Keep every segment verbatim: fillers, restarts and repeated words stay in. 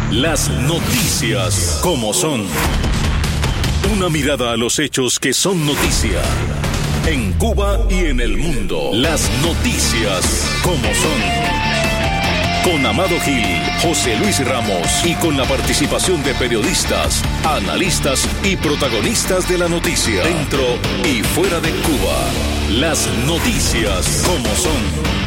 Las noticias como son. Una mirada a los hechos que son noticia. En Cuba y en el mundo. Las noticias como son. Con Amado Gil, José Luis Ramos y con la participación de periodistas, analistas y protagonistas de la noticia. Dentro y fuera de Cuba. Las noticias como son.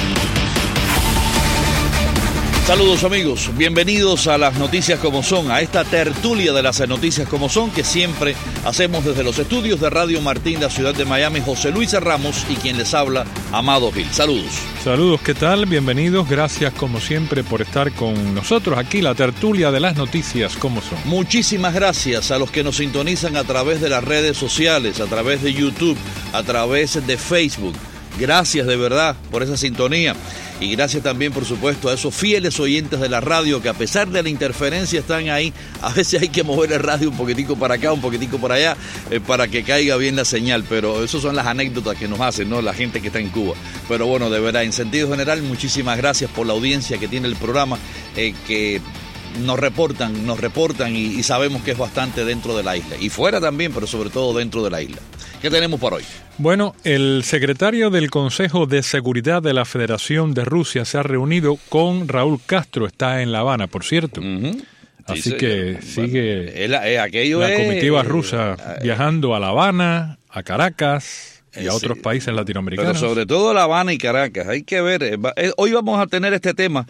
Saludos amigos, bienvenidos a las noticias como son, a esta tertulia de las noticias como son que siempre hacemos desde los estudios de Radio Martín, la ciudad de Miami. José Luis Ramos y quien les habla, Amado Gil. Saludos. Saludos, ¿qué tal? Bienvenidos, gracias como siempre por estar con nosotros aquí, la tertulia de las noticias como son. Muchísimas gracias a los que nos sintonizan a través de las redes sociales, a través de YouTube, a través de Facebook. Gracias de verdad por esa sintonía. Y gracias también, por supuesto, a esos fieles oyentes de la radio que a pesar de la interferencia están ahí. A veces hay que mover el radio un poquitico para acá, un poquitico para allá, eh, para que caiga bien la señal. Pero esas son las anécdotas que nos hacen, ¿no? La gente que está en Cuba. Pero bueno, de verdad, en sentido general, muchísimas gracias por la audiencia que tiene el programa, eh, que nos reportan, nos reportan y, y sabemos que es bastante dentro de la isla. Y fuera también, pero sobre todo dentro de la isla. ¿Qué tenemos para hoy? Bueno, el secretario del Consejo de Seguridad de la Federación de Rusia se ha reunido con Raúl Castro, está en La Habana, por cierto. Uh-huh. Así sí, que sí, sigue bueno, es la, es aquello la comitiva es, rusa eh, viajando a La Habana, a Caracas y a otros sí, países latinoamericanos. Pero sobre todo La Habana y Caracas. Hay que ver, eh, hoy vamos a tener este tema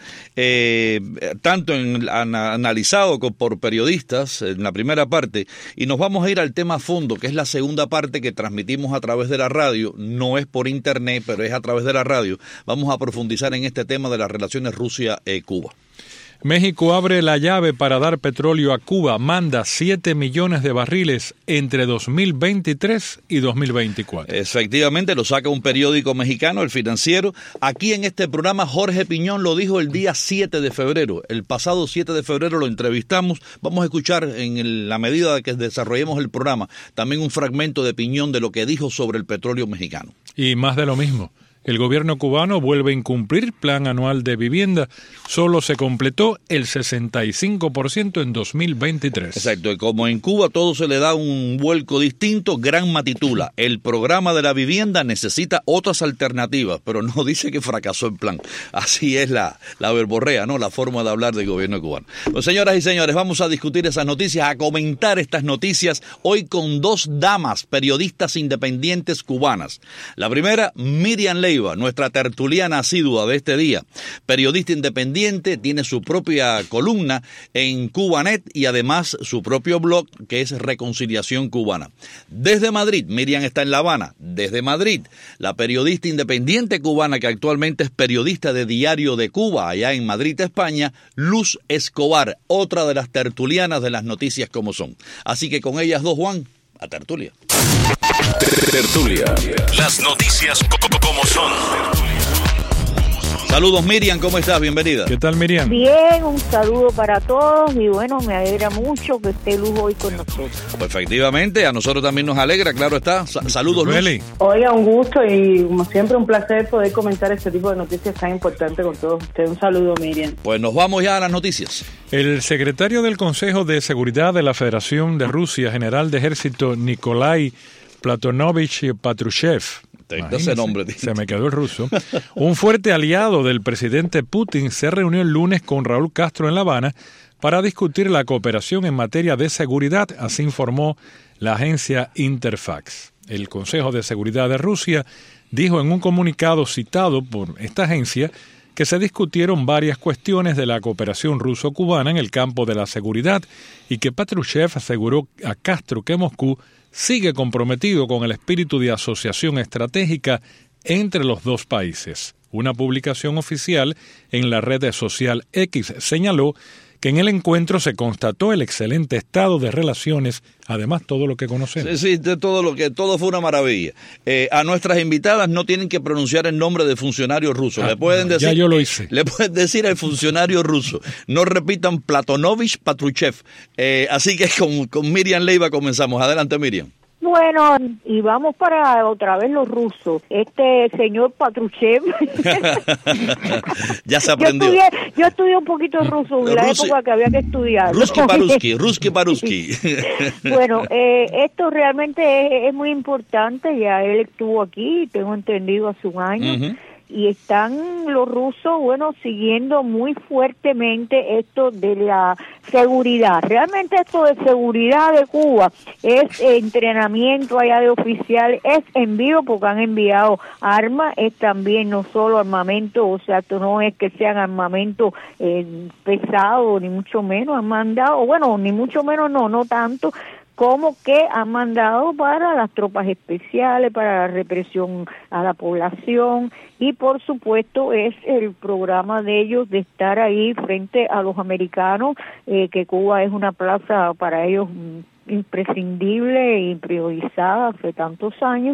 eh, tanto en, an, analizado por periodistas en la primera parte, y nos vamos a ir al tema a fondo, que es la segunda parte que transmitimos a través de la radio. No es por internet, pero es a través de la radio. Vamos a profundizar en este tema de las relaciones Rusia-Cuba. México abre la llave para dar petróleo a Cuba, manda siete millones de barriles entre dos mil veintitrés y dos mil veinticuatro. Efectivamente, lo saca un periódico mexicano, El Financiero. Aquí en este programa Jorge Piñón lo dijo el día siete de febrero. El pasado siete de febrero lo entrevistamos. Vamos a escuchar en el, la medida de que desarrollemos el programa también un fragmento de Piñón de lo que dijo sobre el petróleo mexicano. Y más de lo mismo. El gobierno cubano vuelve a incumplir plan anual de vivienda. Solo se completó el sesenta y cinco por ciento en dos mil veintitrés. Exacto, y como en Cuba todo se le da un vuelco distinto, Granma titula: el programa de la vivienda necesita otras alternativas, pero no dice que fracasó el plan. Así es la, la verborrea, ¿no? La forma de hablar del gobierno cubano. Pues señoras y señores, vamos a discutir esas noticias, a comentar estas noticias hoy con dos damas, periodistas independientes cubanas. La primera, Miriam Leiva, nuestra tertuliana asidua de este día, periodista independiente, tiene su propia columna en Cubanet y además su propio blog que es Reconciliación Cubana. Desde Madrid, Miriam está en La Habana. Desde Madrid, la periodista independiente cubana que actualmente es periodista de Diario de Cuba, allá en Madrid, España, Luz Escobar, otra de las tertulianas de las noticias como son. Así que con ellas dos, Juan, a tertulia. Tertulia. Las noticias como son. Saludos Miriam, ¿cómo estás? Bienvenida. ¿Qué tal Miriam? Bien, un saludo para todos y bueno, me alegra mucho que esté Luz hoy con nosotros. Pues efectivamente, a nosotros también nos alegra, claro está. Saludos Luz. Oiga, un gusto y como siempre un placer poder comentar este tipo de noticias tan importantes con todos ustedes. Un saludo Miriam. Pues nos vamos ya a las noticias. El secretario del Consejo de Seguridad de la Federación de Rusia, general de ejército Nikolai Platonovich Patrushev, ese nombre, se me quedó el ruso, un fuerte aliado del presidente Putin, se reunió el lunes con Raúl Castro en La Habana para discutir la cooperación en materia de seguridad, así informó la agencia Interfax. El Consejo de Seguridad de Rusia dijo en un comunicado citado por esta agencia que se discutieron varias cuestiones de la cooperación ruso-cubana en el campo de la seguridad y que Patrushev aseguró a Castro que Moscú sigue comprometido con el espíritu de asociación estratégica entre los dos países. Una publicación oficial en la red social X señaló que en el encuentro se constató el excelente estado de relaciones, además todo lo que conocemos. Sí, sí, de todo lo que todo fue una maravilla. Eh, a nuestras invitadas no tienen que pronunciar el nombre de funcionario ruso. Ah, le pueden no, decir, ya yo lo hice. Le pueden decir al funcionario ruso. No repitan Platonovich Patrushev. Eh, así que con, con Miriam Leiva comenzamos. Adelante, Miriam. Bueno, y vamos para otra vez los rusos. Este señor Patrushev. Ya se aprendió. Yo estudié, yo estudié un poquito ruso en la Rusi, época que había que estudiar. Ruski Paruski, Ruski Paruski. Bueno, eh, esto realmente es, es muy importante. Ya él estuvo aquí, tengo entendido, hace un año. Uh-huh. Y están los rusos, bueno, siguiendo muy fuertemente esto de la seguridad. Realmente esto de seguridad de Cuba es entrenamiento allá de oficiales, es envío porque han enviado armas, es también no solo armamento, o sea, esto no es que sean armamento eh, pesado, ni mucho menos, han mandado, bueno, ni mucho menos no, no tanto, como que han mandado para las tropas especiales, para la represión a la población, y por supuesto es el programa de ellos de estar ahí frente a los americanos, eh, que Cuba es una plaza para ellos imprescindible y priorizada hace tantos años,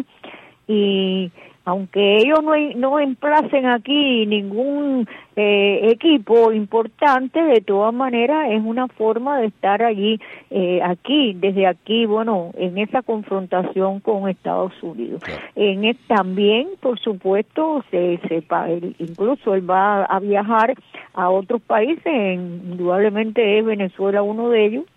y aunque ellos no, no emplacen aquí ningún eh, equipo importante, de todas maneras es una forma de estar allí, eh, aquí, desde aquí, bueno, en esa confrontación con Estados Unidos. Claro. En el, también, por supuesto, se, se él, incluso él va a viajar a otros países, indudablemente es Venezuela uno de ellos,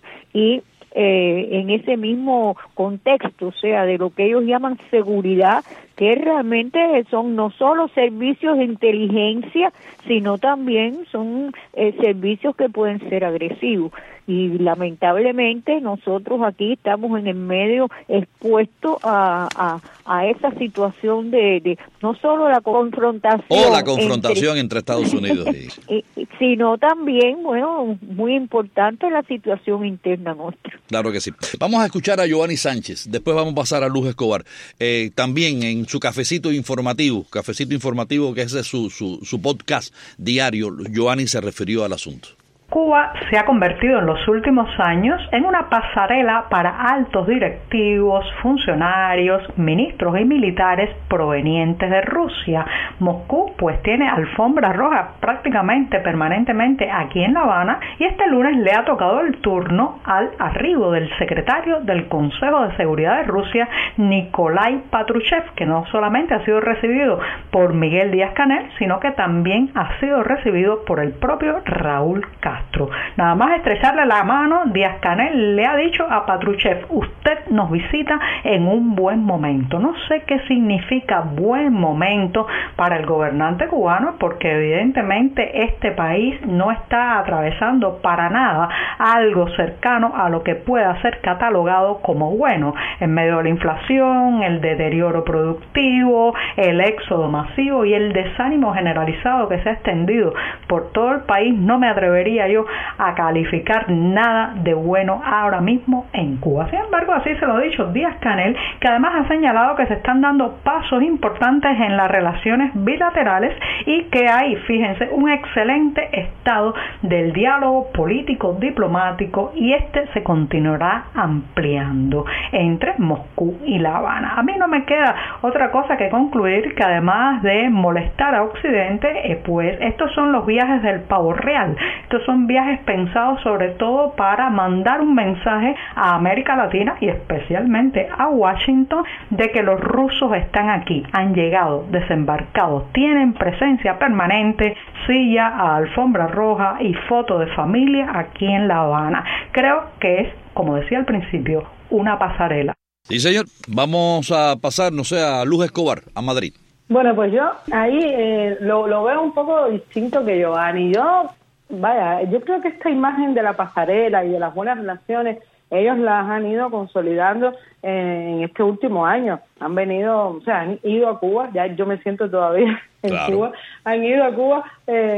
y Eh, en ese mismo contexto, o sea, de lo que ellos llaman seguridad, que realmente son no solo servicios de inteligencia, sino también son eh, servicios que pueden ser agresivos. Y lamentablemente nosotros aquí estamos en el medio expuestos a, a, a esa situación de, de no solo la confrontación. O la confrontación entre, entre Estados Unidos y... sino también, bueno, muy importante la situación interna nuestra. Claro que sí. Vamos a escuchar a Giovanni Sánchez, después vamos a pasar a Luz Escobar. Eh, también en su cafecito informativo, cafecito informativo que ese es su, su, su podcast diario, Giovanni se refirió al asunto. Cuba se ha convertido en los últimos años en una pasarela para altos directivos, funcionarios, ministros y militares provenientes de Rusia. Moscú pues tiene alfombra roja prácticamente permanentemente aquí en La Habana, y este lunes le ha tocado el turno al arribo del secretario del Consejo de Seguridad de Rusia, Nikolai Patrushev, que no solamente ha sido recibido por Miguel Díaz-Canel, sino que también ha sido recibido por el propio Raúl Castro. Nada más estrecharle la mano, Díaz-Canel le ha dicho a Patrushev: usted nos visita en un buen momento. No sé qué significa buen momento para el gobernante cubano, porque evidentemente este país no está atravesando para nada algo cercano a lo que pueda ser catalogado como bueno, en medio de la inflación, el deterioro productivo, el éxodo masivo y el desánimo generalizado que se ha extendido por todo el país. No me atrevería yo a calificar nada de bueno ahora mismo en Cuba. Sin embargo, así se lo ha dicho Díaz-Canel, que además ha señalado que se están dando pasos importantes en las relaciones bilaterales y que hay, fíjense, un excelente estado del diálogo político diplomático, y este se continuará ampliando entre Moscú y La Habana. A mí no me queda otra cosa que concluir que, además de molestar a Occidente, eh, pues estos son los viajes del pavo real. Estos son viajes pensados sobre todo para mandar un mensaje a América Latina y especialmente a Washington de que los rusos están aquí, han llegado, desembarcados, tienen presencia permanente, silla a alfombra roja y foto de familia aquí en La Habana. Creo que es, como decía al principio, una pasarela. Sí, señor. Vamos a pasar, no sé, a Luz Escobar, a Madrid. Bueno, pues yo ahí eh, lo, lo veo un poco distinto que Giovanni. Yo Vaya, yo creo que esta imagen de la pasarela y de las buenas relaciones, ellos las han ido consolidando en este último año. Han venido, o sea, han ido a Cuba, ya yo me siento todavía en claro. Cuba, han ido a Cuba eh,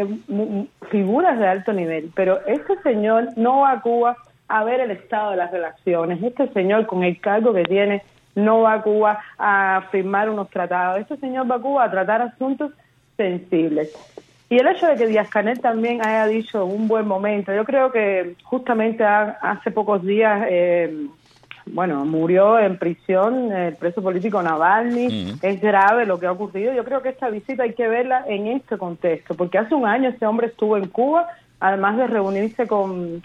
figuras de alto nivel, pero este señor no va a Cuba a ver el estado de las relaciones. Este señor, con el cargo que tiene, no va a Cuba a firmar unos tratados. Este señor va a Cuba a tratar asuntos sensibles. Y el hecho de que Díaz-Canel también haya dicho un buen momento, yo creo que justamente hace pocos días, eh, bueno, murió en prisión el preso político Navalny, uh-huh. Es grave lo que ha ocurrido. Yo creo que esta visita hay que verla en este contexto, porque hace un año ese hombre estuvo en Cuba, además de reunirse con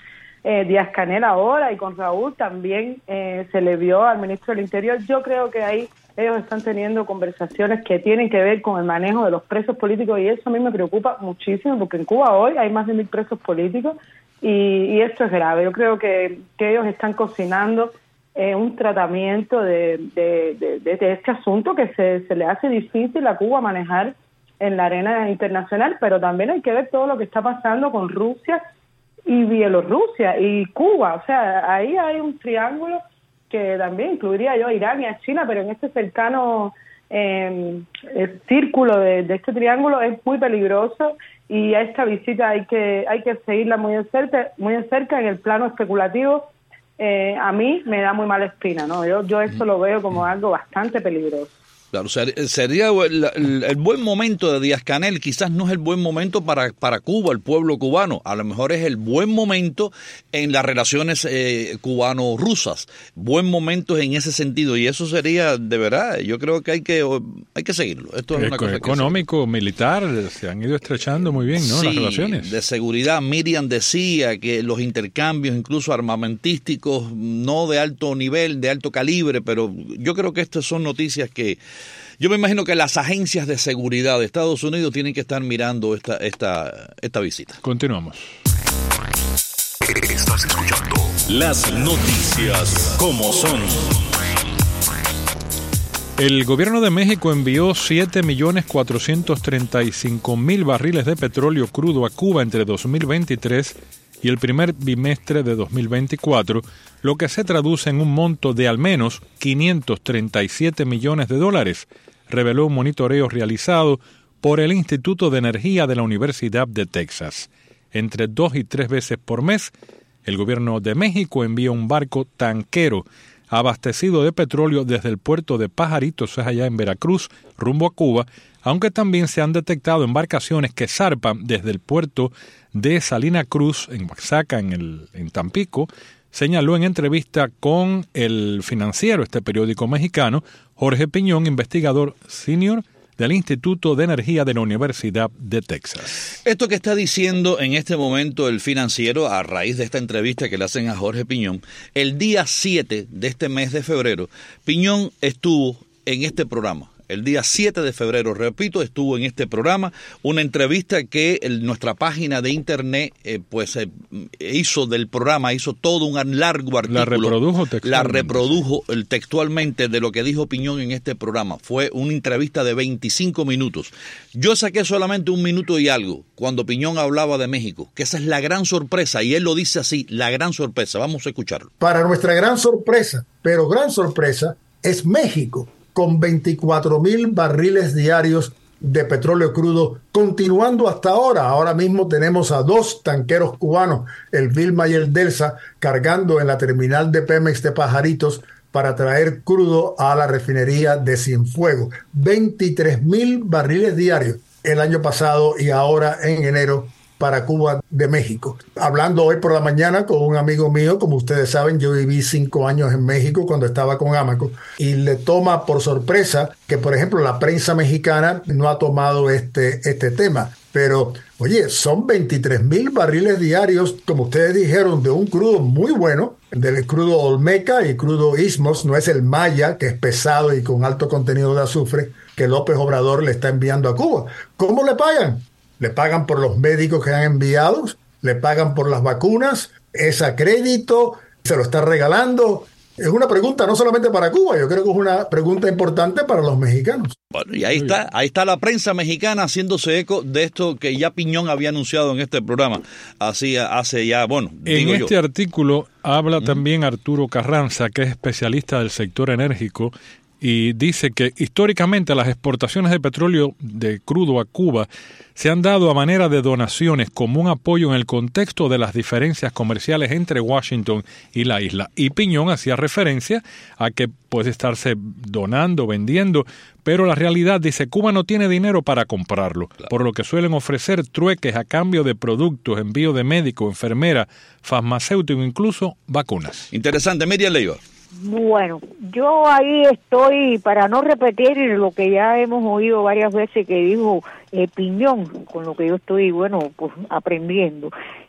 eh, Díaz-Canel ahora y con Raúl también eh, se le vio al ministro del Interior. Yo creo que ahí ellos están teniendo conversaciones que tienen que ver con el manejo de los presos políticos y eso a mí me preocupa muchísimo porque en Cuba hoy hay más de mil presos políticos y, y esto es grave. Yo creo que, que ellos están cocinando eh, un tratamiento de, de, de, de, de este asunto que se, se le hace difícil a Cuba manejar en la arena internacional, pero también hay que ver todo lo que está pasando con Rusia y Bielorrusia y Cuba. O sea, ahí hay un triángulo que también incluiría yo a Irán y a China, pero en este cercano eh, el círculo de, de este triángulo es muy peligroso y a esta visita hay que hay que seguirla muy de cerca, muy de cerca en el plano especulativo. Eh, a mí me da muy mala espina, ¿no? Yo, yo eso lo veo como algo bastante peligroso. Claro, sería el, el, el buen momento de Díaz-Canel, quizás no es el buen momento para, para Cuba, el pueblo cubano, a lo mejor es el buen momento en las relaciones eh, cubano-rusas, buen momento en ese sentido, y eso sería, de verdad, yo creo que hay que hay que seguirlo. Esto es una cosa económico, militar, se han ido estrechando muy bien, ¿no? Sí, las relaciones. De seguridad. Miriam decía que los intercambios, incluso armamentísticos, no de alto nivel, de alto calibre, pero yo creo que estas son noticias que yo me imagino que las agencias de seguridad de Estados Unidos tienen que estar mirando esta esta esta visita. Continuamos. Estás escuchando las noticias como son. El gobierno de México envió siete millones cuatrocientos treinta y cinco mil barriles de petróleo crudo a Cuba entre dos mil veintitrés y el primer bimestre de dos mil veinticuatro, lo que se traduce en un monto de al menos quinientos treinta y siete millones de dólares, reveló un monitoreo realizado por el Instituto de Energía de la Universidad de Texas. Entre dos y tres veces por mes, el gobierno de México envía un barco tanquero abastecido de petróleo desde el puerto de Pajaritos, allá en Veracruz, rumbo a Cuba, aunque también se han detectado embarcaciones que zarpan desde el puerto de Salina Cruz, en Oaxaca, en, el, en Tampico, señaló en entrevista con El Financiero, este periódico mexicano, Jorge Piñón, investigador senior del Instituto de Energía de la Universidad de Texas. Esto que está diciendo en este momento El Financiero, a raíz de esta entrevista que le hacen a Jorge Piñón, el día siete de este mes de febrero, Piñón estuvo en este programa. El día siete de febrero, repito, estuvo en este programa una entrevista que el, nuestra página de internet eh, pues eh, hizo del programa, hizo todo un largo artículo. La reprodujo textualmente. La reprodujo el, textualmente de lo que dijo Piñón en este programa. Fue una entrevista de veinticinco minutos. Yo saqué solamente un minuto y algo cuando Piñón hablaba de México, que esa es la gran sorpresa, y él lo dice así, la gran sorpresa. Vamos a escucharlo. Para nuestra gran sorpresa, pero gran sorpresa, es México, con veinticuatro mil barriles diarios de petróleo crudo, continuando hasta ahora. Ahora mismo tenemos a dos tanqueros cubanos, el Vilma y el Delsa, cargando en la terminal de Pemex de Pajaritos para traer crudo a la refinería de Cienfuegos. veintitrés mil barriles diarios el año pasado y ahora en enero para Cuba de México. Hablando hoy por la mañana con un amigo mío, como ustedes saben, yo viví cinco años en México cuando estaba con Amaco, y le toma por sorpresa que, por ejemplo, la prensa mexicana no ha tomado este, este tema. Pero, oye, son veintitrés mil barriles diarios, como ustedes dijeron, de un crudo muy bueno, del crudo Olmeca y crudo Ismos, no es el Maya, que es pesado y con alto contenido de azufre, que López Obrador le está enviando a Cuba. ¿Cómo le pagan? Le pagan por los médicos que han enviado, le pagan por las vacunas, es a crédito, se lo está regalando. Es una pregunta no solamente para Cuba, yo creo que es una pregunta importante para los mexicanos. Bueno, y ahí está, ahí está la prensa mexicana haciéndose eco de esto que ya Piñón había anunciado en este programa. Así hace ya, bueno, en digo este yo. artículo habla mm. también Arturo Carranza, que es especialista del sector enérgico, y dice que históricamente las exportaciones de petróleo de crudo a Cuba se han dado a manera de donaciones como un apoyo en el contexto de las diferencias comerciales entre Washington y la isla. Y Piñón hacía referencia a que puede estarse donando, vendiendo, pero la realidad, dice, Cuba no tiene dinero para comprarlo, claro, por lo que suelen ofrecer trueques a cambio de productos, envío de médico, enfermera, farmacéutico, incluso vacunas. Interesante. Miriam Leiva. Bueno, yo ahí estoy, para no repetir lo que ya hemos oído varias veces que dijo eh, Piñón, con lo que yo estoy, bueno, pues aprendiendo.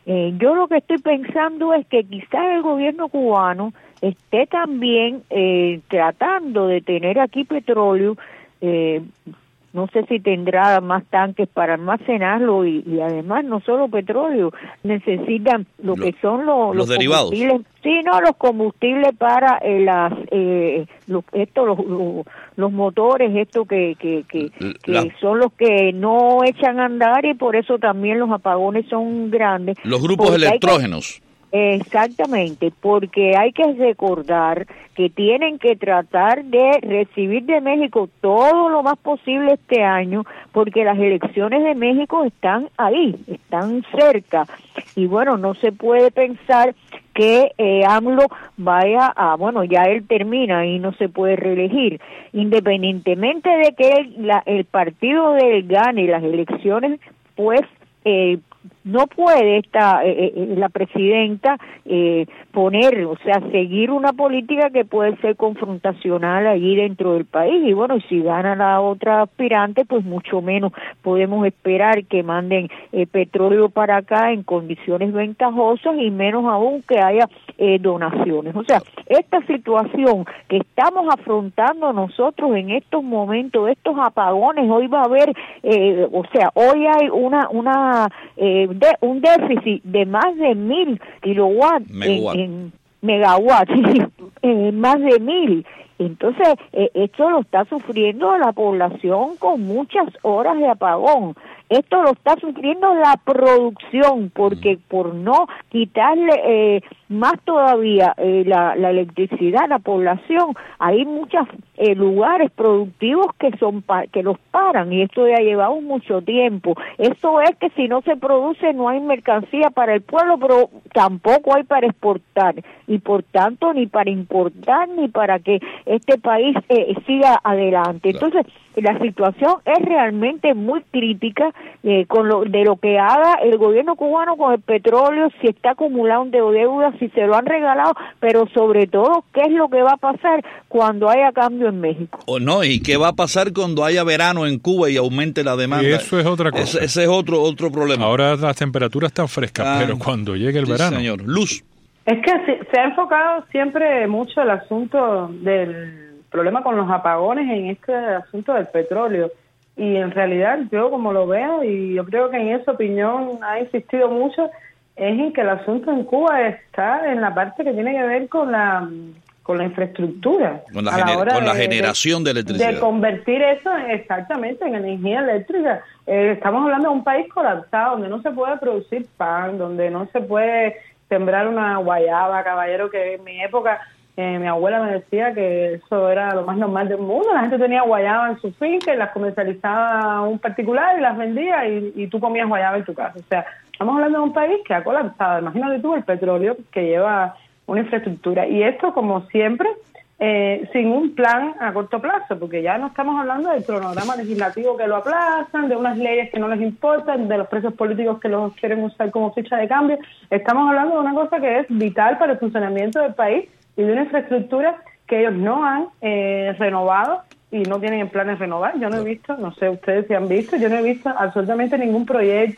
Eh, yo lo que estoy pensando es que quizás el gobierno cubano esté también eh, tratando de tener aquí petróleo, eh, no sé si tendrá más tanques para almacenarlo y, y además no solo petróleo, necesitan lo, lo que son los, los, los derivados. Sí, no, los combustibles para eh, las eh, los, esto, los, los, los motores, esto que, que, que, La, que son los que no echan a andar y por eso también los apagones son grandes. Los grupos electrógenos. Exactamente, porque hay que recordar que tienen que tratar de recibir de México todo lo más posible este año, porque las elecciones de México están ahí, están cerca, y bueno, no se puede pensar que eh, AMLO vaya a, bueno, ya él termina y no se puede reelegir, independientemente de que el, la, el partido de él gane las elecciones, pues eh, no puede esta eh, eh, la presidenta eh, poner, o sea, seguir una política que puede ser confrontacional allí dentro del país, y bueno, y si gana la otra aspirante, pues mucho menos podemos esperar que manden eh, petróleo para acá en condiciones ventajosas, y menos aún que haya eh, donaciones. O sea, esta situación que estamos afrontando nosotros en estos momentos, estos apagones, hoy va a haber, eh, o sea, hoy hay una una eh, de, un déficit de más de mil kilowatts Megawatt. en, en megawatts, eh, más de mil. Entonces, eh, esto lo está sufriendo la población con muchas horas de apagón. Esto lo está sufriendo la producción, porque por no quitarle eh, más todavía eh, la, la electricidad a la población, hay muchos eh, lugares productivos que son pa que los paran, y esto ya ha llevado mucho tiempo. Esto es que si no se produce no hay mercancía para el pueblo, pero tampoco hay para exportar, y por tanto ni para importar ni para que este país eh, siga adelante. Entonces, la situación es realmente muy crítica eh, con lo de lo que haga el gobierno cubano con el petróleo, si está acumulando deuda, si se lo han regalado, pero sobre todo, ¿qué es lo que va a pasar cuando haya cambio en México? O no, ¿y qué va a pasar cuando haya verano en Cuba y aumente la demanda? Y eso es otra cosa. Ese, ese es otro otro problema. Ahora las temperaturas están frescas, ah, pero cuando llegue el sí, verano. Señor. Luz. Es que se, se ha enfocado siempre mucho el asunto del problema con los apagones en este asunto del petróleo, y en realidad yo como lo veo, y yo creo que en esa opinión ha insistido mucho, es en que el asunto en Cuba está en la parte que tiene que ver con la con la infraestructura, con la, a la, hora con la de, generación de, de electricidad, de convertir eso exactamente en energía eléctrica. Eh, estamos hablando de un país colapsado, donde no se puede producir pan, donde no se puede sembrar una guayaba, caballero, que en mi época Eh, mi abuela me decía que eso era lo más normal del mundo. La gente tenía guayaba en su finca y las comercializaba un particular y las vendía, y, y tú comías guayaba en tu casa. O sea, estamos hablando de un país que ha colapsado. Imagínate tú el petróleo, que lleva una infraestructura. Y esto, como siempre, eh, sin un plan a corto plazo, porque ya no estamos hablando del cronograma legislativo que lo aplazan, de unas leyes que no les importan, de los presos políticos que los quieren usar como ficha de cambio. Estamos hablando de una cosa que es vital para el funcionamiento del país, y de una infraestructura que ellos no han eh, renovado y no tienen en planes renovar. Yo no he visto, no sé ustedes si han visto, yo no he visto absolutamente ningún proyecto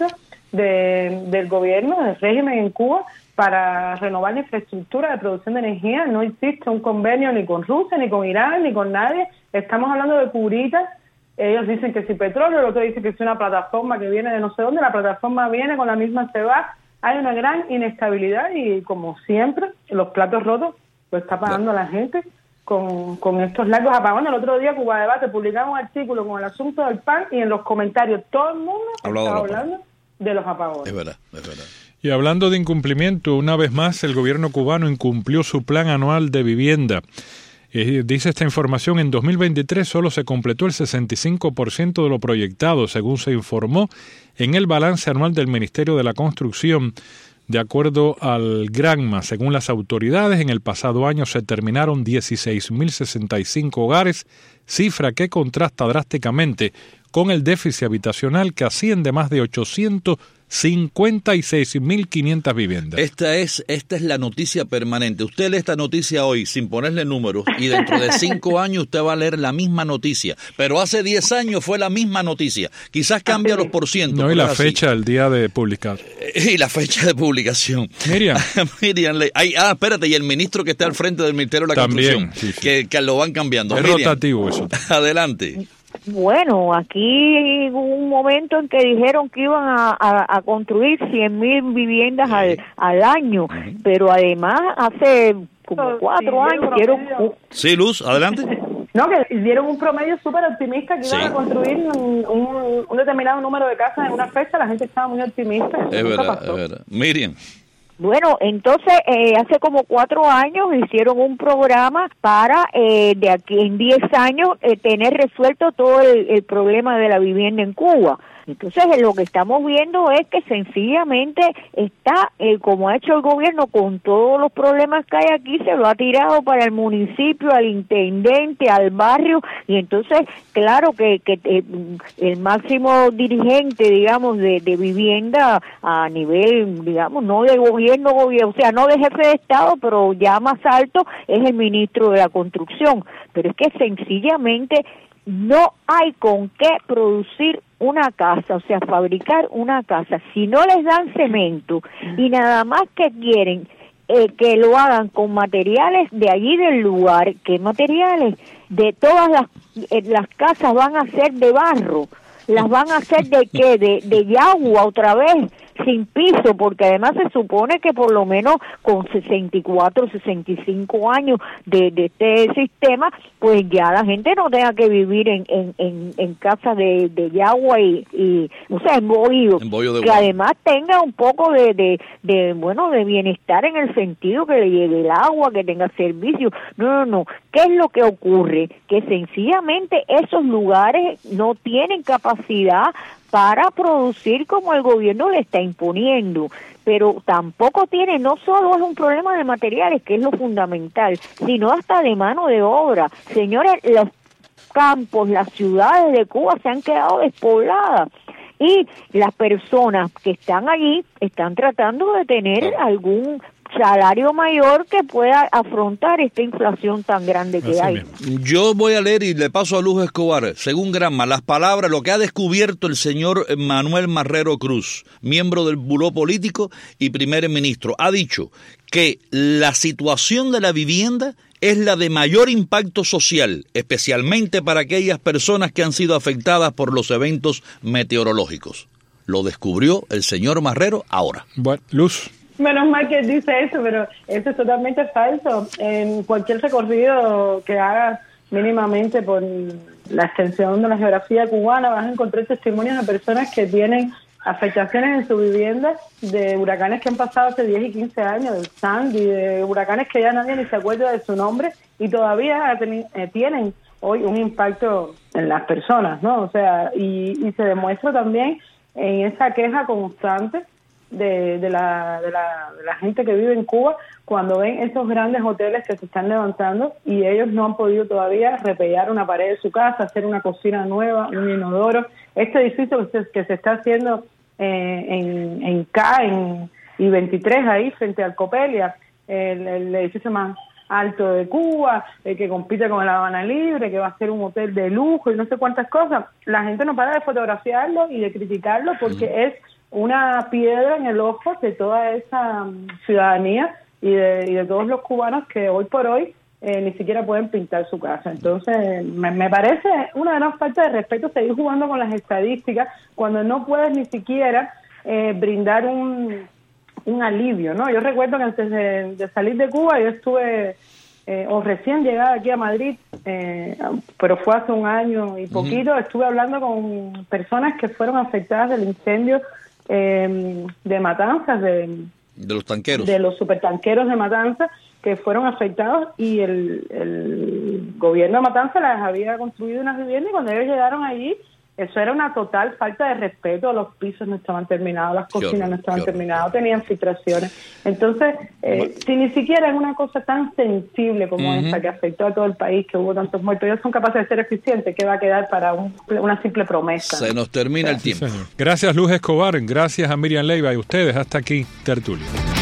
de, del gobierno, del régimen en Cuba, para renovar la infraestructura de producción de energía. No existe un convenio ni con Rusia, ni con Irán, ni con nadie. Estamos hablando de curitas. Ellos dicen que si petróleo, el otro dice que si una plataforma que viene de no sé dónde, la plataforma viene, con la misma se va. Hay una gran inestabilidad, y como siempre, los platos rotos lo está pagando la gente con, con estos largos apagones. El otro día Cuba Debate publicaba un artículo con el asunto del pan, y en los comentarios todo el mundo estaba hablando de los apagones. Es verdad, es verdad. Y hablando de incumplimiento, una vez más el gobierno cubano incumplió su plan anual de vivienda. Eh, dice esta información, en dos mil veintitrés solo se completó el sesenta y cinco por ciento de lo proyectado, según se informó en el balance anual del Ministerio de la Construcción. De acuerdo al Granma, según las autoridades, en el pasado año se terminaron dieciséis mil sesenta y cinco hogares, cifra que contrasta drásticamente con el déficit habitacional, que asciende más de ochocientos cincuenta y seis mil quinientas viviendas. Esta es, esta es la noticia permanente. Usted lee esta noticia hoy sin ponerle números y dentro de cinco años usted va a leer la misma noticia. Pero hace diez años fue la misma noticia. Quizás cambia los porcientos. No, y la fecha, el día de publicar. Y la fecha de publicación. Miriam. Miriam le, ay, ah, espérate, y el ministro que está al frente del Ministerio de la También, Construcción, sí, sí. Que, que lo van cambiando. Es Miriam, rotativo eso. Adelante. Bueno, aquí hubo un momento en que dijeron que iban a, a, a construir cien mil viviendas al, al año, pero además hace como cuatro años quiero... Sí, Luz, adelante. No, que dieron un promedio súper optimista que iban sí. a construir un, un, un determinado número de casas en una fecha. La gente estaba muy optimista. Es verdad, es verdad. Miriam. Bueno, entonces eh, hace como cuatro años hicieron un programa para eh, de aquí en diez años eh, tener resuelto todo el, el problema de la vivienda en Cuba. Entonces lo que estamos viendo es que sencillamente está, eh, como ha hecho el gobierno con todos los problemas que hay aquí, se lo ha tirado para el municipio, al intendente, al barrio, y entonces claro que, que eh, el máximo dirigente, digamos, de, de vivienda a nivel, digamos, no de gobierno, gobierno, o sea, no de jefe de Estado, pero ya más alto, es el ministro de la Construcción. Pero es que sencillamente no hay con qué producir una casa, o sea, fabricar una casa. Si no les dan cemento y nada más que quieren eh, que lo hagan con materiales de allí del lugar, ¿qué materiales? De todas las, eh, las casas van a ser de barro, las van a hacer de qué, de, de yagua otra vez, sin piso, porque además se supone que por lo menos con sesenta y cuatro, sesenta y cinco años de, de este sistema, pues ya la gente no tenga que vivir en en, en, en casas de, de yagua y, y, o sea, en bohío, que además tenga un poco de, de, de, bueno, de bienestar en el sentido que le llegue el agua, que tenga servicio. No, no, no. ¿Qué es lo que ocurre? Que sencillamente esos lugares no tienen capacidad para producir como el gobierno le está imponiendo, pero tampoco tiene, no solo es un problema de materiales, que es lo fundamental, sino hasta de mano de obra. Señores, los campos, las ciudades de Cuba se han quedado despobladas y las personas que están allí están tratando de tener algún salario mayor que pueda afrontar esta inflación tan grande que Así hay. Mismo. Yo voy a leer y le paso a Luz Escobar, según Granma, las palabras, lo que ha descubierto el señor Manuel Marrero Cruz, miembro del Buró Político y primer ministro. Ha dicho que la situación de la vivienda es la de mayor impacto social, especialmente para aquellas personas que han sido afectadas por los eventos meteorológicos. Lo descubrió el señor Marrero ahora. Bueno, Luz. Menos mal que él dice eso, pero eso es totalmente falso. En cualquier recorrido que hagas mínimamente por la extensión de la geografía cubana vas a encontrar testimonios de personas que tienen afectaciones en su vivienda de huracanes que han pasado hace diez y quince años, del Sandy, de huracanes que ya nadie ni se acuerda de su nombre y todavía eh, tienen hoy un impacto en las personas, ¿no? O sea, y, y se demuestra también en esa queja constante De, de, la, de, la, de la gente que vive en Cuba cuando ven esos grandes hoteles que se están levantando y ellos no han podido todavía repellar una pared de su casa, hacer una cocina nueva, un inodoro. Este edificio que se, que se está haciendo eh, en, en K en, y veintitrés ahí frente al Copelia, el, el edificio más alto de Cuba, el que compite con el Habana Libre, que va a ser un hotel de lujo y no sé cuántas cosas. La gente no para de fotografiarlo y de criticarlo porque mm. es una piedra en el ojo de toda esa um, ciudadanía y de, y de todos los cubanos que hoy por hoy eh, ni siquiera pueden pintar su casa. Entonces, me, me parece una gran falta de respeto seguir jugando con las estadísticas cuando no puedes ni siquiera eh, brindar un, un alivio, ¿no? Yo recuerdo que antes de, de salir de Cuba yo estuve, eh, o recién llegada aquí a Madrid, eh, pero fue hace un año y poquito, uh-huh. estuve hablando con personas que fueron afectadas del incendio Eh, de Matanzas, de, de los tanqueros, de los supertanqueros de Matanzas que fueron afectados y el, el gobierno de Matanzas les había construido unas viviendas y cuando ellos llegaron allí eso era una total falta de respeto. Los pisos no estaban terminados, las cocinas no estaban terminadas, tenían filtraciones. Entonces, eh, bueno. si ni siquiera es una cosa tan sensible como uh-huh. esta que afectó a todo el país, que hubo tantos muertos, ellos son capaces de ser eficientes, ¿qué va a quedar para un, una simple promesa? Se nos termina el tiempo. Sí, gracias, Luz Escobar, gracias a Miriam Leiva y ustedes. Hasta aquí, Tertulia.